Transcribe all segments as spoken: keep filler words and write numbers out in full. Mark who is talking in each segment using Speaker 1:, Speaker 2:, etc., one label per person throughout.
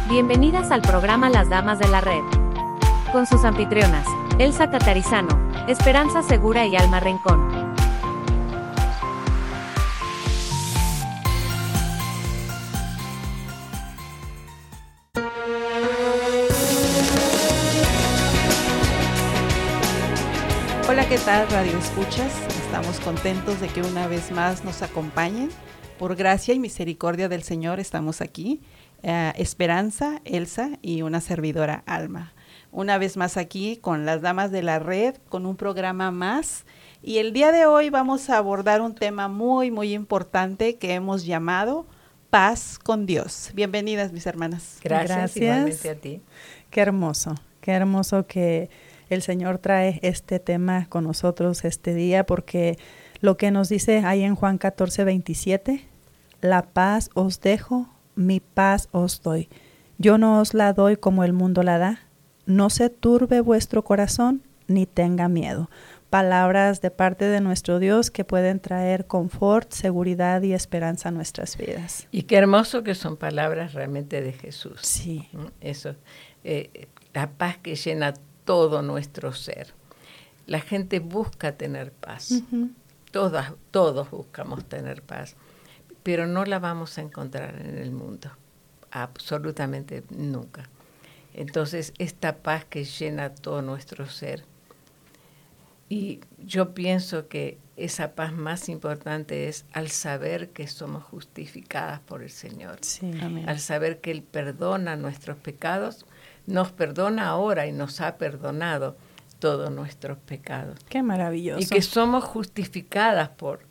Speaker 1: Bienvenidas al programa Las Damas de la Red. Con sus anfitrionas, Elsa Catarizano, Esperanza Segura y Alma Rincón.
Speaker 2: Hola, ¿qué tal, Radio Escuchas? Estamos contentos de que una vez más nos acompañen. Por gracia y misericordia del Señor estamos aquí. Uh, Esperanza, Elsa y una servidora, Alma. Una vez más aquí con las Damas de la Red, con un programa más. Y el día de hoy vamos a abordar un tema muy, muy importante que hemos llamado Paz con Dios. Bienvenidas, mis hermanas.
Speaker 3: Gracias,
Speaker 4: Gracias.
Speaker 3: Igualmente a ti.
Speaker 4: Qué hermoso, qué hermoso que el Señor trae este tema con nosotros este día, porque lo que nos dice ahí en Juan catorce, veintisiete, la paz os dejo, mi paz os doy. Yo no os la doy como el mundo la da. No se turbe vuestro corazón, ni tenga miedo. Palabras de parte de nuestro Dios que pueden traer confort, seguridad y esperanza a nuestras vidas.
Speaker 3: Y qué hermoso que son palabras realmente de Jesús.
Speaker 4: Sí.
Speaker 3: Eso, eh, la paz que llena todo nuestro ser. La gente busca tener paz. Uh-huh. Todas, todos buscamos tener paz, pero no la vamos a encontrar en el mundo, absolutamente nunca. Entonces, esta paz que llena todo nuestro ser. Y yo pienso que esa paz más importante es al saber que somos justificadas por el Señor.
Speaker 4: Sí, amén.
Speaker 3: Al saber que Él perdona nuestros pecados, nos perdona ahora y nos ha perdonado todos nuestros pecados.
Speaker 4: Qué maravilloso.
Speaker 3: Y que somos justificadas por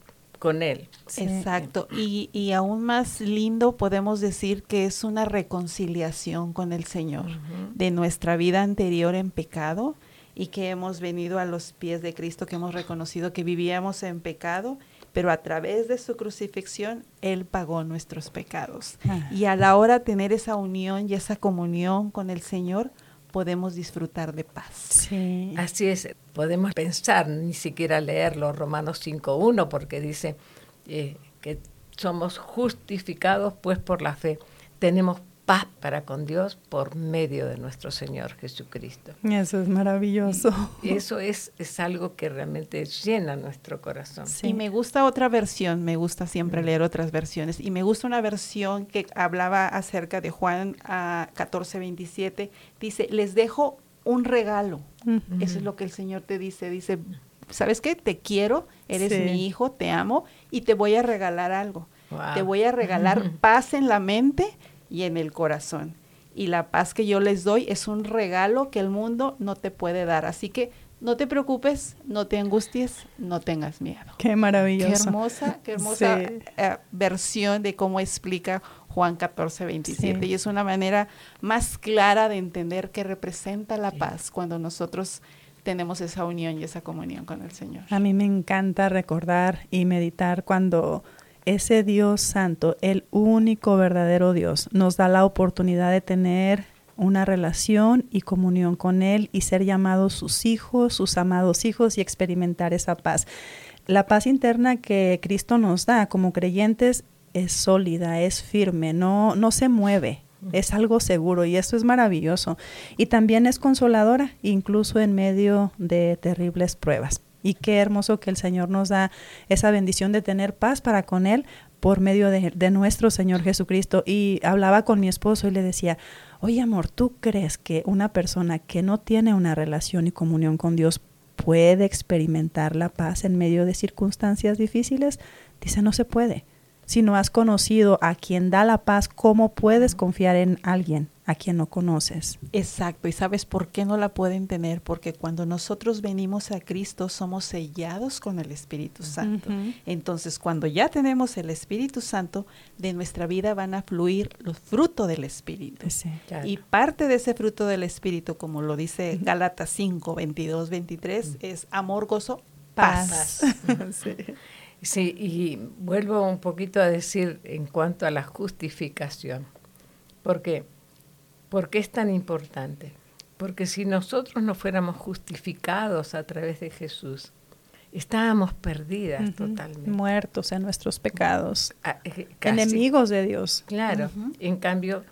Speaker 3: con Él.
Speaker 2: Sí. Exacto. Y, y aún más lindo podemos decir que es una reconciliación con el Señor uh-huh. de nuestra vida anterior en pecado y que hemos venido a los pies de Cristo, que hemos reconocido que vivíamos en pecado, pero a través de su crucifixión, Él pagó nuestros pecados. Ah. Y a la hora de tener esa unión y esa comunión con el Señor, podemos disfrutar de paz.
Speaker 4: Sí.
Speaker 3: Así es, podemos pensar, ni siquiera leerlo, Romanos cinco uno, porque dice eh, que somos justificados pues por la fe. Tenemos paz para con Dios por medio de nuestro Señor Jesucristo.
Speaker 4: Eso es maravilloso.
Speaker 3: Y eso es, es algo que realmente llena nuestro corazón.
Speaker 2: Sí. Y me gusta otra versión, me gusta siempre mm. leer otras versiones, y me gusta una versión que hablaba acerca de Juan uh, catorce, veintisiete, dice, les dejo un regalo. Mm-hmm. Eso es lo que el Señor te dice, dice, ¿sabes qué? Te quiero, eres sí. mi hijo, te amo, y te voy a regalar algo. Wow. Te voy a regalar mm-hmm. paz en la mente y en el corazón. Y la paz que yo les doy es un regalo que el mundo no te puede dar. Así que no te preocupes, no te angusties, no tengas miedo.
Speaker 4: Qué maravilloso.
Speaker 2: Qué hermosa, qué hermosa sí. uh, versión de cómo explica Juan catorce, veintisiete. Sí. Y es una manera más clara de entender qué representa la sí. paz cuando nosotros tenemos esa unión y esa comunión con el Señor.
Speaker 4: A mí me encanta recordar y meditar cuando ese Dios santo, el único verdadero Dios, nos da la oportunidad de tener una relación y comunión con Él y ser llamados sus hijos, sus amados hijos, y experimentar esa paz. La paz interna que Cristo nos da como creyentes es sólida, es firme, no, no se mueve. Es algo seguro y eso es maravilloso. Y también es consoladora, incluso en medio de terribles pruebas. Y qué hermoso que el Señor nos da esa bendición de tener paz para con Él por medio de, de nuestro Señor Jesucristo. Y hablaba con mi esposo y le decía, oye amor, ¿tú crees que una persona que no tiene una relación y comunión con Dios puede experimentar la paz en medio de circunstancias difíciles? Dice, no se puede. Si no has conocido a quien da la paz, ¿cómo puedes confiar en alguien a quien no conoces?
Speaker 2: Exacto. ¿Y sabes por qué no la pueden tener? Porque cuando nosotros venimos a Cristo somos sellados con el Espíritu Santo. Uh-huh. Entonces, cuando ya tenemos el Espíritu Santo, de nuestra vida van a fluir los frutos del Espíritu.
Speaker 4: Sí, claro.
Speaker 2: Y parte de ese fruto del Espíritu, como lo dice uh-huh. Gálatas cinco, veintidós, veintitrés, uh-huh. es amor, gozo, paz.
Speaker 4: paz. Sí.
Speaker 3: Sí, y vuelvo un poquito a decir en cuanto a la justificación. ¿Por qué? ¿Por qué es tan importante? Porque si nosotros no fuéramos justificados a través de Jesús, estábamos perdidas uh-huh. totalmente.
Speaker 4: Muertos en nuestros pecados,
Speaker 3: ah, eh, casi,
Speaker 4: enemigos de Dios.
Speaker 3: Claro, uh-huh. en cambio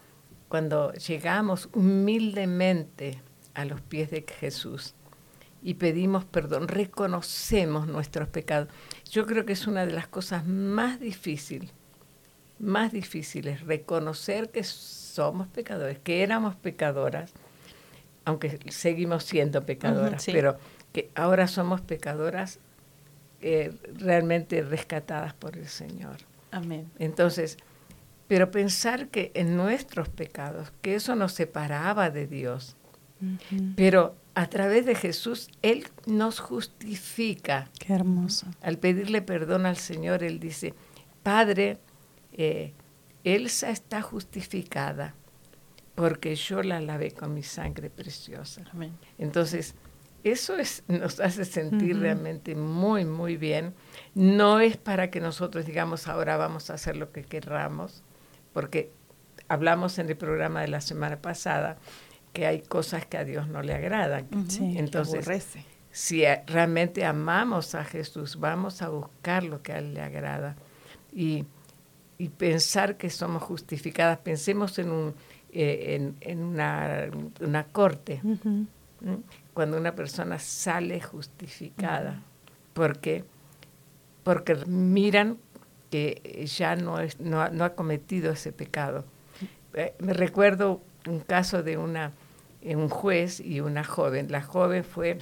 Speaker 3: cuando llegamos humildemente a los pies de Jesús y pedimos perdón, reconocemos nuestros pecados. Yo creo que es una de las cosas más difíciles, más difíciles, reconocer que somos pecadores, que éramos pecadoras, aunque seguimos siendo pecadoras, uh-huh, sí. pero que ahora somos pecadoras eh, realmente rescatadas por el Señor.
Speaker 2: Amén.
Speaker 3: Entonces, pero pensar que en nuestros pecados, que eso nos separaba de Dios, uh-huh. pero a través de Jesús, Él nos justifica.
Speaker 4: Qué hermoso.
Speaker 3: Al pedirle perdón al Señor, Él dice, Padre, eh, Elsa está justificada porque yo la lavé con mi sangre preciosa.
Speaker 2: Amén.
Speaker 3: Entonces, eso es, nos hace sentir uh-huh. realmente muy, muy bien. No es para que nosotros digamos, ahora vamos a hacer lo que querramos, porque hablamos en el programa de la semana pasada que hay cosas que a Dios no le agradan.
Speaker 2: Uh-huh. Sí,
Speaker 3: entonces, si a, realmente amamos a Jesús, vamos a buscar lo que a Él le agrada. Y, y pensar que somos justificadas. Pensemos en, un, eh, en, en una, una corte.
Speaker 4: Uh-huh.
Speaker 3: ¿Mm? Cuando una persona sale justificada. Uh-huh. ¿Por qué? Porque miran que ya no, es, no, no ha cometido ese pecado. Eh, me recuerdo un caso de una, un juez y una joven. La joven fue,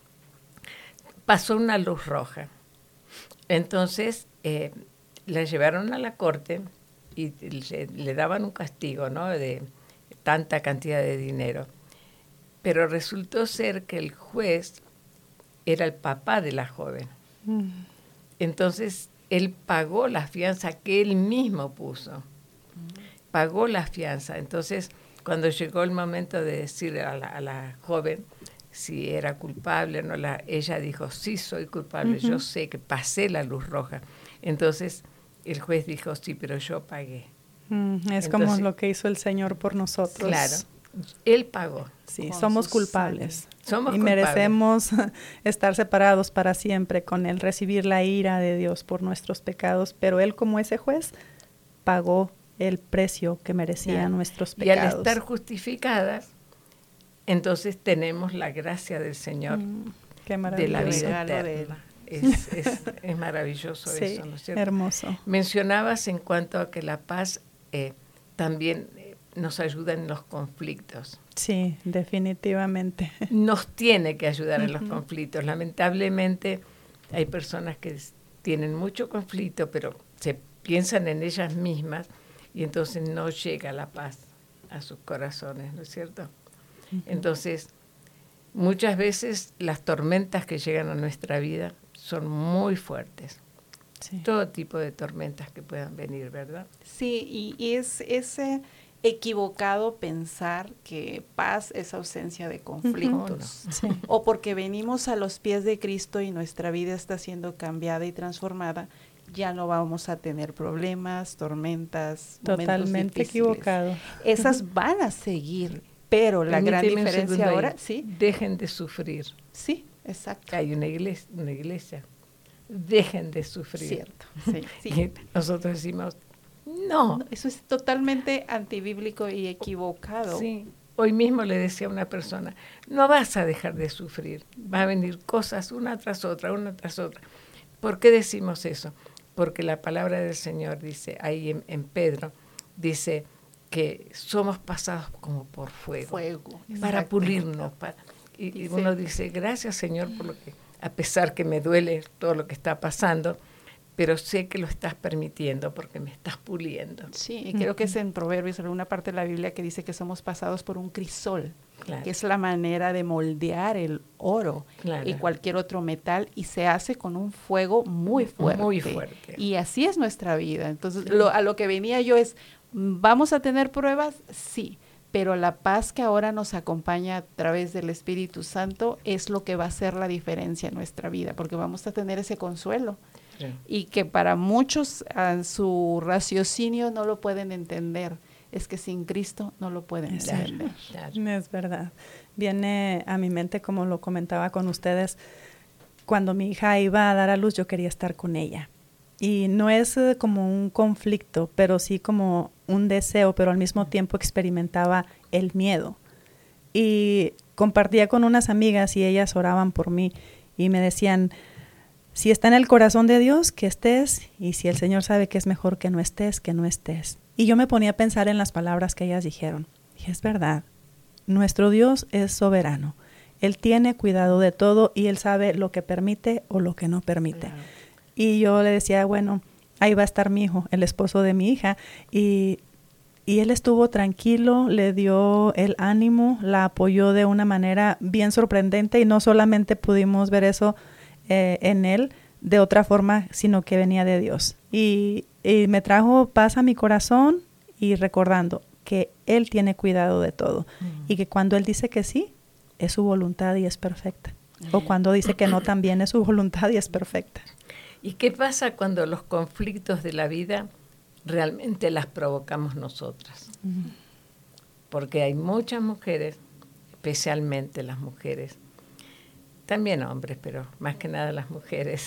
Speaker 3: pasó una luz roja. Entonces, eh, la llevaron a la corte y le, le daban un castigo, ¿no?, de tanta cantidad de dinero. Pero resultó ser que el juez era el papá de la joven. Mm. Entonces, él pagó la fianza que él mismo puso. Mm. Pagó la fianza. Entonces, cuando llegó el momento de decirle a la, a la joven si era culpable o no, la, ella dijo, sí, soy culpable, uh-huh. yo sé que pasé la luz roja. Entonces, el juez dijo, sí, pero yo pagué.
Speaker 4: Mm, es Entonces, como lo que hizo el Señor por nosotros.
Speaker 3: Claro, Él pagó.
Speaker 4: Sí, somos culpables.
Speaker 3: Somos
Speaker 4: y
Speaker 3: culpables.
Speaker 4: merecemos estar separados para siempre con Él, recibir la ira de Dios por nuestros pecados, pero Él, como ese juez, pagó el precio que merecían yeah. nuestros pecados.
Speaker 3: Y al estar justificadas, entonces tenemos la gracia del Señor mm,
Speaker 4: qué
Speaker 3: de la vida eterna.
Speaker 2: De
Speaker 3: es, es, es maravilloso
Speaker 4: sí,
Speaker 3: eso, ¿no es cierto?
Speaker 4: Hermoso.
Speaker 3: Mencionabas en cuanto a que la paz eh, también eh, nos ayuda en los conflictos.
Speaker 4: Sí, definitivamente.
Speaker 3: Nos tiene que ayudar uh-huh. en los conflictos. Lamentablemente hay personas que tienen mucho conflicto, pero se piensan en ellas mismas y entonces no llega la paz a sus corazones, ¿no es cierto? Uh-huh. Entonces, muchas veces las tormentas que llegan a nuestra vida son muy fuertes. Sí. Todo tipo de tormentas que puedan venir, ¿verdad?
Speaker 2: Sí, y, y es ese equivocado pensar que paz es ausencia de conflictos.
Speaker 3: Uh-huh.
Speaker 2: Sí. O porque venimos a los pies de Cristo y nuestra vida está siendo cambiada y transformada, ya no vamos a tener problemas, tormentas,
Speaker 4: totalmente equivocado.
Speaker 2: Esas van a seguir, pero la gran diferencia ahora, sí,
Speaker 3: dejen de sufrir.
Speaker 2: Sí, exacto.
Speaker 3: Hay una iglesia, una iglesia. Dejen de sufrir.
Speaker 2: Cierto. Sí, sí.
Speaker 3: Y nosotros decimos, no.
Speaker 2: no. Eso es totalmente antibíblico y equivocado.
Speaker 3: Sí. Hoy mismo le decía a una persona, no vas a dejar de sufrir. Va a venir cosas una tras otra, una tras otra. ¿Por qué decimos eso? Porque la palabra del Señor dice, ahí en, en Pedro, dice que somos pasados como por fuego.
Speaker 2: Fuego.
Speaker 3: Para exacto. pulirnos. Para, y, y uno dice, gracias Señor por lo que, a pesar que me duele todo lo que está pasando, pero sé que lo estás permitiendo porque me estás puliendo.
Speaker 2: Sí, y creo que es en Proverbios, en una parte de la Biblia que dice que somos pasados por un crisol, claro. que es la manera de moldear el oro claro. y cualquier otro metal, y se hace con un fuego muy fuerte.
Speaker 3: Muy fuerte.
Speaker 2: Y así es nuestra vida. Entonces, lo, a lo que venía yo es, ¿vamos a tener pruebas? Sí. Pero la paz que ahora nos acompaña a través del Espíritu Santo es lo que va a hacer la diferencia en nuestra vida, porque vamos a tener ese consuelo. Sí. Y que para muchos en su raciocinio no lo pueden entender. Es que sin Cristo no lo pueden
Speaker 4: es
Speaker 2: entender.
Speaker 4: Claro. Es verdad. Viene a mi mente, como lo comentaba con ustedes, cuando mi hija iba a dar a luz, yo quería estar con ella. Y no es como un conflicto, pero sí como un deseo, pero al mismo tiempo experimentaba el miedo. Y compartía con unas amigas y ellas oraban por mí y me decían, si está en el corazón de Dios, que estés, y si el Señor sabe que es mejor que no estés, que no estés. Y yo me ponía a pensar en las palabras que ellas dijeron. Y es verdad, nuestro Dios es soberano. Él tiene cuidado de todo y Él sabe lo que permite o lo que no permite. Claro. Y yo le decía, bueno, ahí va a estar mi hijo, el esposo de mi hija, y, y él estuvo tranquilo, le dio el ánimo, la apoyó de una manera bien sorprendente y no solamente pudimos ver eso eh, en él de otra forma, sino que venía de Dios. Y, y me trajo paz a mi corazón y recordando que Él tiene cuidado de todo uh-huh. y que cuando Él dice que sí, es su voluntad y es perfecta. Uh-huh. O cuando dice que no, también es su voluntad y es perfecta.
Speaker 3: ¿Y qué pasa cuando los conflictos de la vida realmente las provocamos nosotras? Uh-huh. Porque hay muchas mujeres, especialmente las mujeres, también hombres, pero más que nada las mujeres,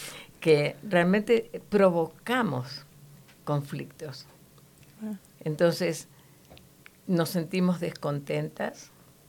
Speaker 3: que realmente provocamos conflictos. Uh-huh. Entonces, nos sentimos descontentas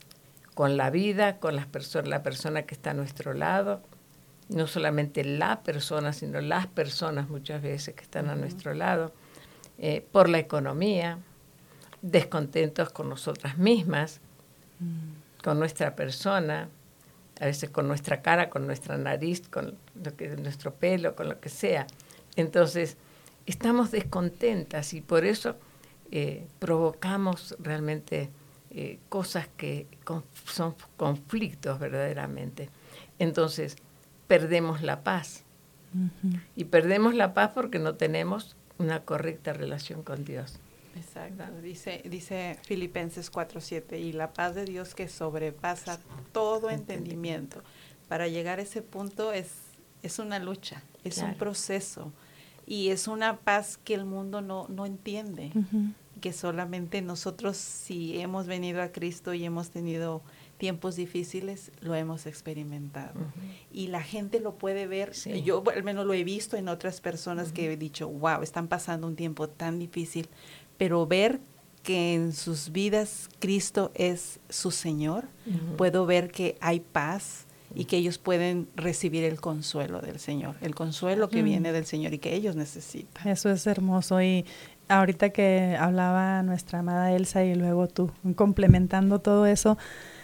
Speaker 3: con la vida, con las perso- la persona que está a nuestro lado, no solamente la persona, sino las personas muchas veces que están uh-huh. a nuestro lado, eh, por la economía, descontentos con nosotras mismas, uh-huh. con nuestra persona, a veces con nuestra cara, con nuestra nariz, con lo que, nuestro pelo, con lo que sea. Entonces, estamos descontentas y por eso eh, provocamos realmente eh, cosas que con, son conflictos verdaderamente. Entonces, perdemos la paz. Uh-huh. Y perdemos la paz porque no tenemos una correcta relación con Dios.
Speaker 2: Exacto. Dice, dice Filipenses cuatro siete, y la paz de Dios que sobrepasa todo entendimiento. Para llegar a ese punto es, es una lucha, es claro. un proceso. Y es una paz que el mundo no, no entiende. Uh-huh. Que solamente nosotros, si hemos venido a Cristo y hemos tenido tiempos difíciles, lo hemos experimentado. Uh-huh. Y la gente lo puede ver. Sí. Yo al menos lo he visto en otras personas uh-huh. que he dicho, wow, están pasando un tiempo tan difícil. Pero ver que en sus vidas Cristo es su Señor, uh-huh. puedo ver que hay paz y que ellos pueden recibir el consuelo del Señor, el consuelo que uh-huh. viene del Señor y que ellos necesitan.
Speaker 4: Eso es hermoso. Y ahorita que hablaba nuestra amada Elsa y luego tú, complementando todo eso,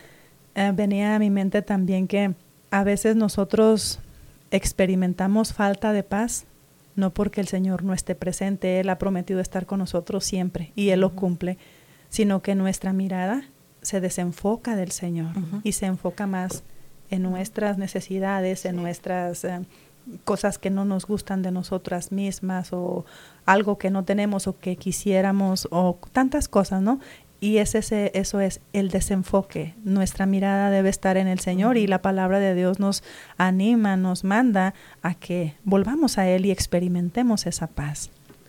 Speaker 4: eh, venía a mi mente también que a veces nosotros experimentamos falta de paz, no porque el Señor no esté presente, Él ha prometido estar con nosotros siempre y Él uh-huh. lo cumple, sino que nuestra mirada se desenfoca del Señor uh-huh. y se enfoca más en nuestras necesidades, sí. en nuestras eh, cosas que no nos gustan de nosotras mismas o algo que no tenemos o que quisiéramos o tantas cosas, ¿no? Y ese, ese, eso es el desenfoque. Nuestra mirada debe estar en el Señor y la palabra de Dios nos anima, nos manda a que volvamos a Él y experimentemos esa paz.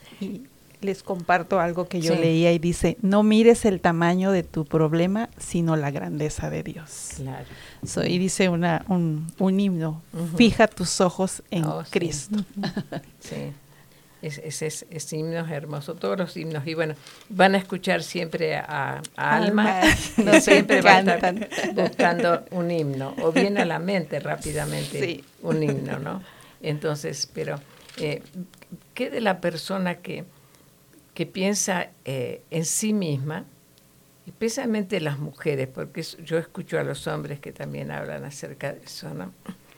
Speaker 2: Y les comparto algo que yo
Speaker 3: sí.
Speaker 2: leía y dice, no mires el tamaño de tu problema, sino la grandeza de Dios.
Speaker 3: Claro.
Speaker 2: So, y dice una, un, un himno, uh-huh. fija tus ojos en oh, Cristo.
Speaker 3: Sí. sí. Es, es, es, es himnos hermosos, todos los himnos. Y bueno, van a escuchar siempre a, a Alma, que no siempre va a estar buscando un himno, o viene a la mente rápidamente sí. un himno, ¿no? Entonces, pero, eh, ¿qué de la persona que, que piensa eh, en sí misma, especialmente las mujeres, porque yo escucho a los hombres que también hablan acerca de eso, ¿no?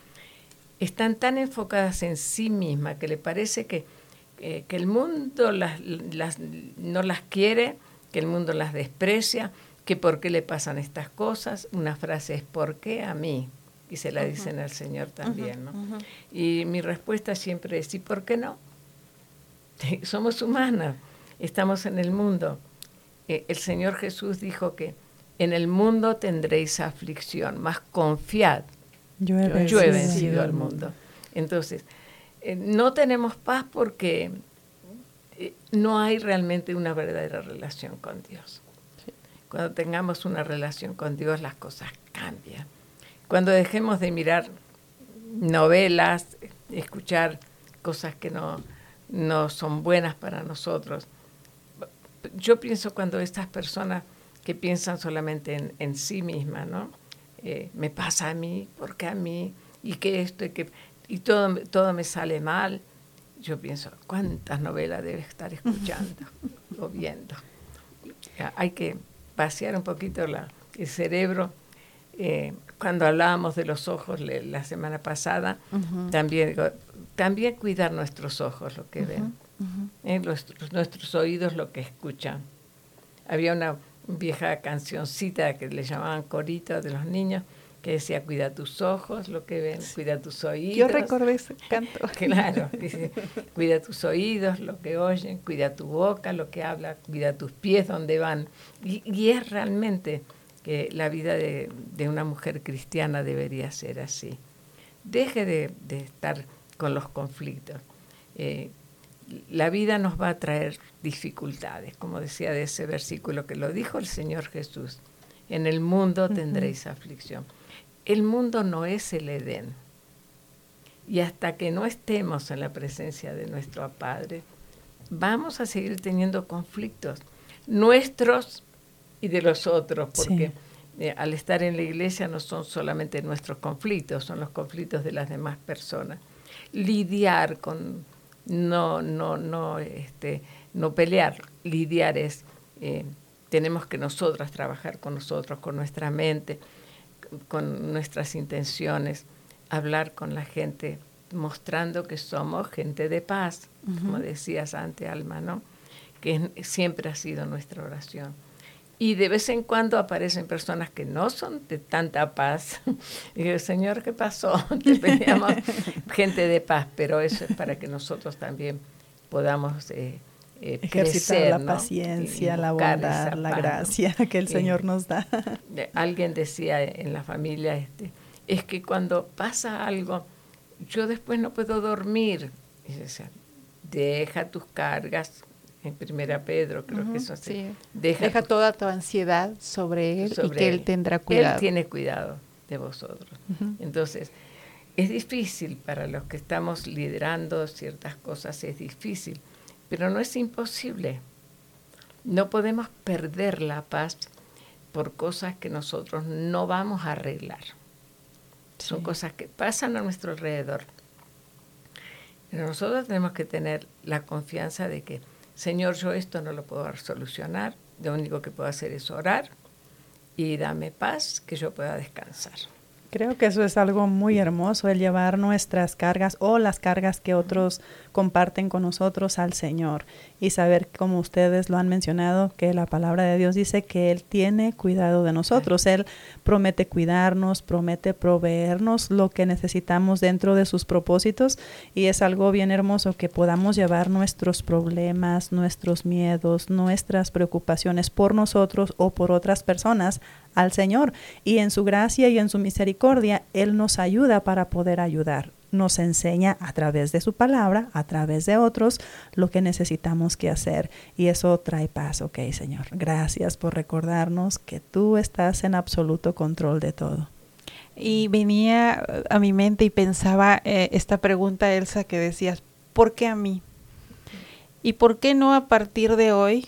Speaker 3: Están tan enfocadas en sí misma que le parece que Eh, que el mundo las, las, no las quiere, que el mundo las desprecia, que por qué le pasan estas cosas. Una frase es ¿por qué a mí? Y se la uh-huh. dicen al Señor también, ¿no? Uh-huh. Y mi respuesta siempre es ¿y por qué no? Somos humanas, estamos en el mundo. Eh, el Señor Jesús dijo que en el mundo tendréis aflicción, mas confiad, yo he vencido, yo he vencido al mundo. Entonces, no tenemos paz porque no hay realmente una verdadera relación con Dios. Sí. Cuando tengamos una relación con Dios, las cosas cambian. Cuando dejemos de mirar novelas, escuchar cosas que no, no son buenas para nosotros, yo pienso cuando estas personas que piensan solamente en, en sí mismas, ¿no? Eh, me pasa a mí, porque a mí, y que esto, y que y todo, todo me sale mal. Yo pienso, ¿cuántas novelas debe estar escuchando o viendo? Hay que vaciar un poquito la, el cerebro. Eh, cuando hablábamos de los ojos le, la semana pasada, uh-huh. también, también cuidar nuestros ojos, lo que uh-huh. ven, uh-huh. eh, los, nuestros oídos, lo que escuchan. Había una vieja cancioncita que le llamaban corito de los niños, que decía, cuida tus ojos, lo que ven, cuida tus oídos.
Speaker 2: Yo recordé ese canto.
Speaker 3: Claro, dice, cuida tus oídos, lo que oyen, cuida tu boca, lo que habla, cuida tus pies, donde van. Y, y es realmente que la vida de, de una mujer cristiana debería ser así. Deje de, de estar con los conflictos. Eh, la vida nos va a traer dificultades, como decía de ese versículo que lo dijo el Señor Jesús. En el mundo tendréis uh-huh. aflicción. El mundo no es el Edén. Y hasta que no estemos en la presencia de nuestro Padre, vamos a seguir teniendo conflictos nuestros y de los otros, porque sí. eh, al estar en la iglesia no son solamente nuestros conflictos, son los conflictos de las demás personas. Lidiar con, no, no, no, este, no pelear, lidiar es, eh, tenemos que nosotras trabajar con nosotros, con nuestra mente, con nuestras intenciones, hablar con la gente, mostrando que somos gente de paz, uh-huh. como decías antes, Alma, ¿no? Que siempre ha sido nuestra oración. Y de vez en cuando aparecen personas que no son de tanta paz. Y digo, Señor, ¿qué pasó? Te pedíamos gente de paz, pero eso es para que nosotros también podamos eh, eh,
Speaker 4: ejercitar
Speaker 3: crecer,
Speaker 4: la
Speaker 3: ¿no?
Speaker 4: paciencia, la bondad, la paz, gracia ¿no? que el eh, Señor nos da.
Speaker 3: Alguien decía en la familia, este, es que cuando pasa algo, yo después no puedo dormir. Y decía, deja tus cargas. En Primera Pedro, creo uh-huh, que eso así.
Speaker 2: Sí. Deja, Deja toda tu ansiedad sobre Él sobre y que Él tendrá cuidado.
Speaker 3: Él tiene cuidado de vosotros. Uh-huh. Entonces, es difícil para los que estamos liderando ciertas cosas, es difícil, pero no es imposible. No podemos perder la paz por cosas que nosotros no vamos a arreglar. Sí. Son cosas que pasan a nuestro alrededor. Pero nosotros tenemos que tener la confianza de que Señor, yo esto no lo puedo solucionar, lo único que puedo hacer es orar y dame paz, que yo pueda descansar.
Speaker 4: Creo que eso es algo muy hermoso, el llevar nuestras cargas o las cargas que otros comparten con nosotros al Señor y saber, como ustedes lo han mencionado, que la palabra de Dios dice que Él tiene cuidado de nosotros. Él promete cuidarnos, promete proveernos lo que necesitamos dentro de sus propósitos y es algo bien hermoso que podamos llevar nuestros problemas, nuestros miedos, nuestras preocupaciones por nosotros o por otras personas al Señor y en su gracia y en su misericordia Él nos ayuda para poder ayudar. Nos enseña a través de su palabra, a través de otros, lo que necesitamos que hacer. Y eso trae paz. Ok, Señor, gracias por recordarnos que tú estás en absoluto control de todo.
Speaker 2: Y venía a mi mente y pensaba eh, esta pregunta, Elsa, que decías, ¿por qué a mí? ¿Y por qué no a partir de hoy,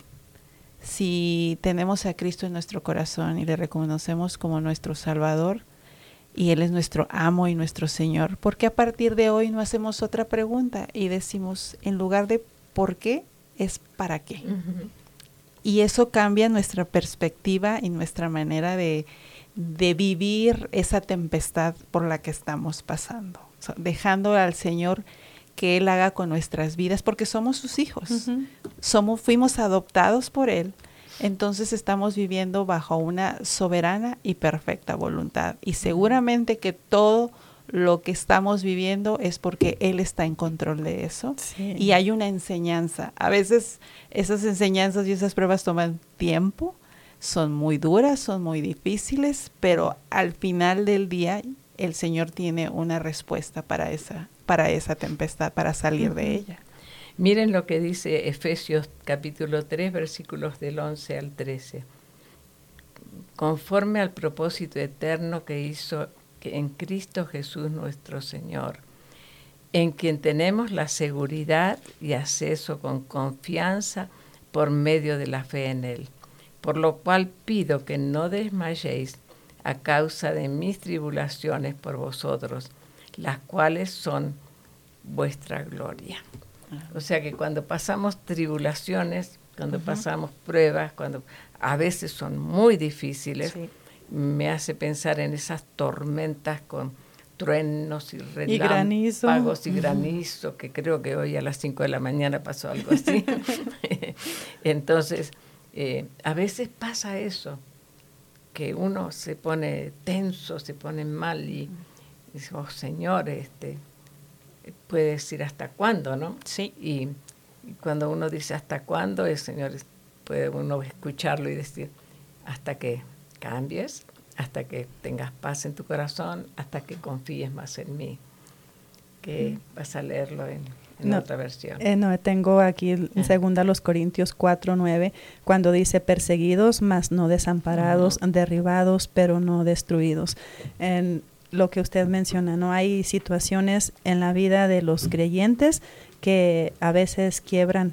Speaker 2: si tenemos a Cristo en nuestro corazón y le reconocemos como nuestro Salvador, y Él es nuestro amo y nuestro Señor, ¿por qué a partir de hoy no hacemos otra pregunta y decimos, en lugar de ¿por qué? Es ¿para qué? Uh-huh. Y eso cambia nuestra perspectiva y nuestra manera de, de vivir esa tempestad por la que estamos pasando, o sea, dejando al Señor que Él haga con nuestras vidas, porque somos sus hijos, uh-huh. somos, fuimos adoptados por Él. Entonces estamos viviendo bajo una soberana y perfecta voluntad. Y seguramente que todo lo que estamos viviendo es porque Él está en control de eso. Sí. Y hay una enseñanza. A veces esas enseñanzas y esas pruebas toman tiempo, son muy duras, son muy difíciles, pero al final del día el Señor tiene una respuesta para esa, para esa tempestad, para salir uh-huh. de ella.
Speaker 3: Miren lo que dice Efesios capítulo tres, versículos del once al trece. Conforme al propósito eterno que hizo en Cristo Jesús nuestro Señor, en quien tenemos la seguridad y acceso con confianza por medio de la fe en Él. Por lo cual pido que no desmayéis a causa de mis tribulaciones por vosotros, las cuales son vuestra gloria. O sea que cuando pasamos tribulaciones, cuando uh-huh. pasamos pruebas, cuando a veces son muy difíciles, sí. me hace pensar en esas tormentas con truenos y relámpagos y granizo, y granizo uh-huh. que creo que hoy a las cinco de la mañana pasó algo así. Entonces, eh, a veces pasa eso, que uno se pone tenso, se pone mal y dice, oh Señor, este, puede decir hasta cuándo, ¿no?
Speaker 2: Sí.
Speaker 3: Y, y cuando uno dice hasta cuándo, el Señor puede uno escucharlo y decir, hasta que cambies, hasta que tengas paz en tu corazón, hasta que confíes más en mí. Que mm. vas a leerlo en, en
Speaker 4: no,
Speaker 3: otra versión.
Speaker 4: Eh, no, tengo aquí en ah. segunda los Corintios cuatro, nueve, cuando dice perseguidos, mas no desamparados, uh-huh. derribados, pero no destruidos. En lo que usted menciona, ¿no? Hay situaciones en la vida de los creyentes que a veces quiebran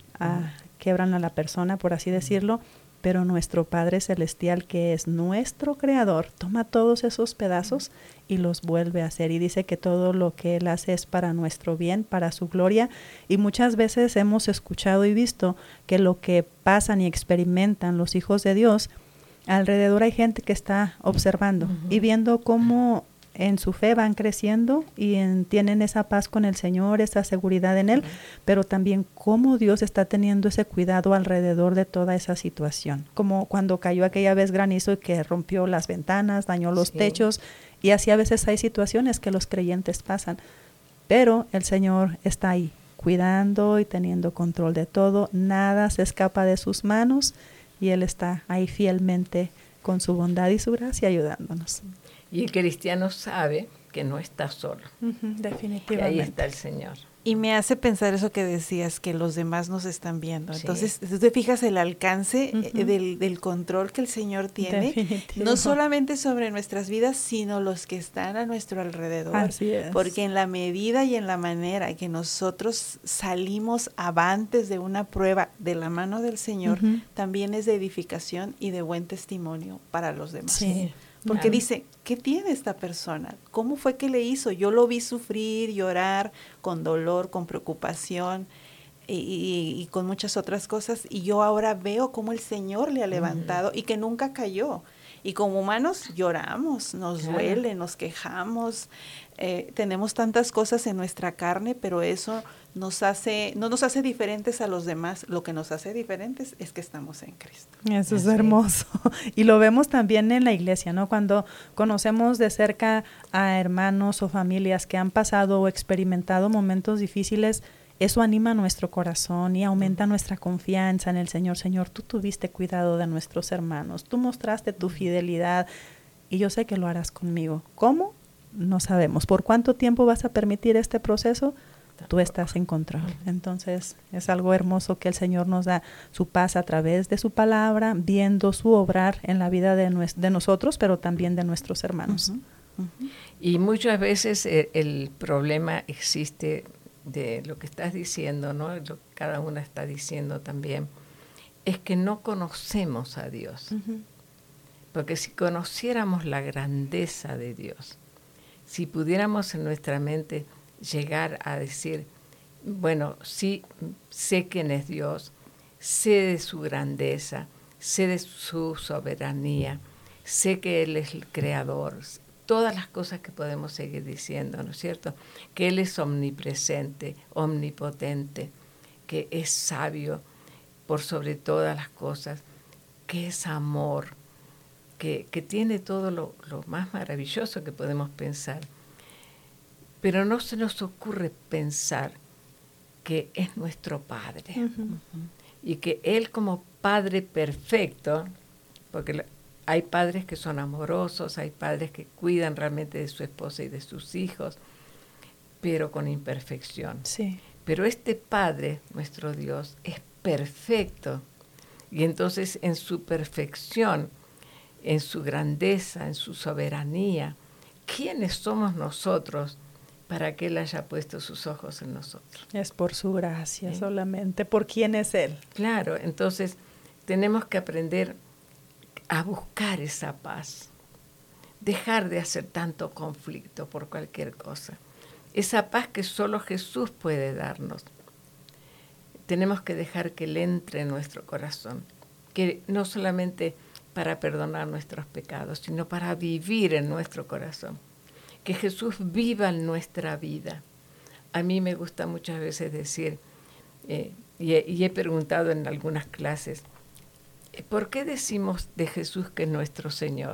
Speaker 4: a, quiebran a la persona, por así decirlo, pero nuestro Padre Celestial, que es nuestro Creador, toma todos esos pedazos y los vuelve a hacer. Y dice que todo lo que Él hace es para nuestro bien, para su gloria. Y muchas veces hemos escuchado y visto que lo que pasan y experimentan los hijos de Dios, alrededor hay gente que está observando uh-huh. y viendo cómo en su fe van creciendo y en, tienen esa paz con el Señor, esa seguridad en Él, uh-huh. pero también cómo Dios está teniendo ese cuidado alrededor de toda esa situación. Como cuando cayó aquella vez granizo y que rompió las ventanas, dañó los sí. techos, y así a veces hay situaciones que los creyentes pasan, pero el Señor está ahí, cuidando y teniendo control de todo, nada se escapa de sus manos, y Él está ahí fielmente con su bondad y su gracia ayudándonos.
Speaker 3: Y el cristiano sabe que no está solo.
Speaker 4: Uh-huh, definitivamente.
Speaker 3: Que ahí está el Señor.
Speaker 2: Y me hace pensar eso que decías, que los demás nos están viendo. Sí. Entonces, tú te fijas el alcance uh-huh. del, del control que el Señor tiene, no solamente sobre nuestras vidas, sino los que están a nuestro alrededor.
Speaker 4: Así es.
Speaker 2: Porque en la medida y en la manera que nosotros salimos avantes de una prueba de la mano del Señor, uh-huh. también es de edificación y de buen testimonio para los demás.
Speaker 4: Sí.
Speaker 2: Porque claro. dice, ¿qué tiene esta persona? ¿Cómo fue que le hizo? Yo lo vi sufrir, llorar, con dolor, con preocupación y, y, y con muchas otras cosas. Y yo ahora veo cómo el Señor le ha levantado uh-huh. y que nunca cayó. Y como humanos lloramos, nos claro. duele, nos quejamos. Eh, tenemos tantas cosas en nuestra carne, pero eso nos hace, no nos hace diferentes a los demás. Lo que nos hace diferentes es que estamos en Cristo.
Speaker 4: Eso es hermoso. Y lo vemos también en la iglesia, ¿no? Cuando conocemos de cerca a hermanos o familias que han pasado o experimentado momentos difíciles, eso anima nuestro corazón y aumenta nuestra confianza en el Señor. Señor, tú tuviste cuidado de nuestros hermanos, tú mostraste tu fidelidad y yo sé que lo harás conmigo. ¿Cómo? No sabemos. ¿Por cuánto tiempo vas a permitir este proceso? Tú estás en control. Entonces es algo hermoso que el Señor nos da su paz a través de su palabra, viendo su obrar en la vida de, nues- de nosotros, pero también de nuestros hermanos.
Speaker 2: Uh-huh. Uh-huh.
Speaker 3: Y muchas veces el, el problema existe de lo que estás diciendo, ¿no? Lo que cada una está diciendo también, es que no conocemos a Dios. Uh-huh. Porque si conociéramos la grandeza de Dios, si pudiéramos en nuestra mente llegar a decir, bueno, sí, sé quién es Dios, sé de su grandeza, sé de su soberanía, sé que Él es el creador, todas las cosas que podemos seguir diciendo, ¿no es cierto? Que Él es omnipresente, omnipotente, que es sabio por sobre todas las cosas, que es amor, que, que tiene todo lo, lo más maravilloso que podemos pensar. Pero no se nos ocurre pensar que es nuestro Padre. Uh-huh. Uh-huh. Y que Él como Padre perfecto, porque hay padres que son amorosos, hay padres que cuidan realmente de su esposa y de sus hijos, pero con imperfección.
Speaker 4: Sí.
Speaker 3: Pero este Padre, nuestro Dios, es perfecto. Y entonces en su perfección, en su grandeza, en su soberanía, ¿quiénes somos nosotros para que Él haya puesto sus ojos en nosotros.
Speaker 4: Es por su gracia,
Speaker 3: ¿Sí?
Speaker 4: solamente. ¿Por quién es Él?
Speaker 3: Claro, entonces tenemos que aprender a buscar esa paz. Dejar de hacer tanto conflicto por cualquier cosa. Esa paz que solo Jesús puede darnos. Tenemos que dejar que Él entre en nuestro corazón. Que no solamente para perdonar nuestros pecados, sino para vivir en nuestro corazón. Que Jesús viva en nuestra vida. A mí me gusta muchas veces decir, eh, y, he, y he preguntado en algunas clases, ¿por qué decimos de Jesús que es nuestro Señor?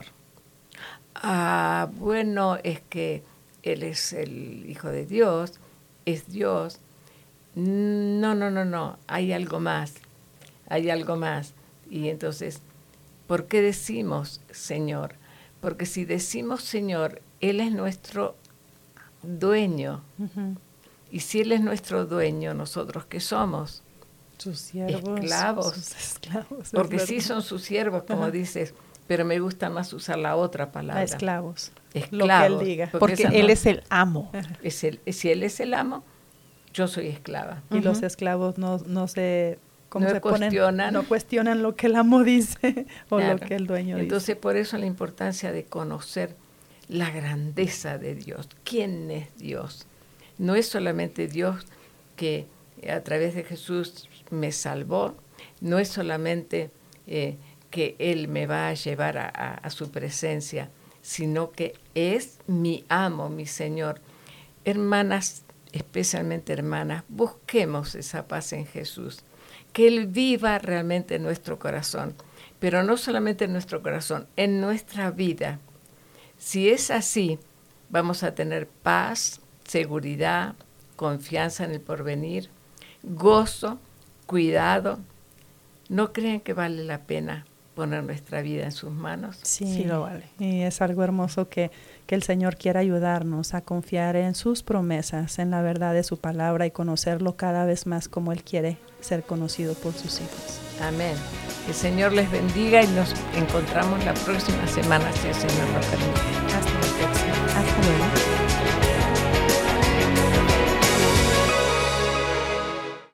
Speaker 3: Ah, bueno, es que Él es el Hijo de Dios, es Dios. No, no, no, no, hay algo más, hay algo más. Y entonces, ¿por qué decimos Señor? Porque si decimos Señor, Él es nuestro dueño. Uh-huh. Y si Él es nuestro dueño, ¿nosotros qué somos?
Speaker 4: Sus siervos.
Speaker 3: Esclavos.
Speaker 4: Sus esclavos.
Speaker 3: Porque sí son sus siervos, como uh-huh. dices, pero me gusta más usar la otra palabra.
Speaker 4: A esclavos.
Speaker 3: Esclavos.
Speaker 4: Lo que Él diga.
Speaker 2: Porque, porque Él no, es el amo.
Speaker 3: Es el, si Él es el amo, yo soy esclava.
Speaker 4: Y uh-huh. los esclavos no, no se...
Speaker 3: No
Speaker 4: se
Speaker 3: cuestionan.
Speaker 4: Ponen, no cuestionan lo que el amo dice o
Speaker 3: claro.
Speaker 4: lo que el dueño
Speaker 3: Entonces, dice. Entonces, por eso la importancia de conocer la grandeza de Dios. ¿Quién es Dios? No es solamente Dios que a través de Jesús me salvó, no es solamente eh, que Él me va a llevar a, a, a su presencia, sino que es mi amo, mi Señor. Hermanas, especialmente hermanas, busquemos esa paz en Jesús. Que Él viva realmente en nuestro corazón, pero no solamente en nuestro corazón, en nuestra vida. Si es así, vamos a tener paz, seguridad, confianza en el porvenir, gozo, cuidado. ¿No creen que vale la pena poner nuestra vida en sus manos?
Speaker 4: Sí,
Speaker 2: sí lo vale.
Speaker 4: Y es algo hermoso que, que el Señor quiera ayudarnos a confiar en sus promesas, en la verdad de su palabra y conocerlo cada vez más como Él quiere ser conocido por sus hijos.
Speaker 3: Amén. Que el Señor les bendiga y nos encontramos la próxima semana, si el Señor lo permite.
Speaker 4: Hasta la próxima.
Speaker 2: Hasta luego.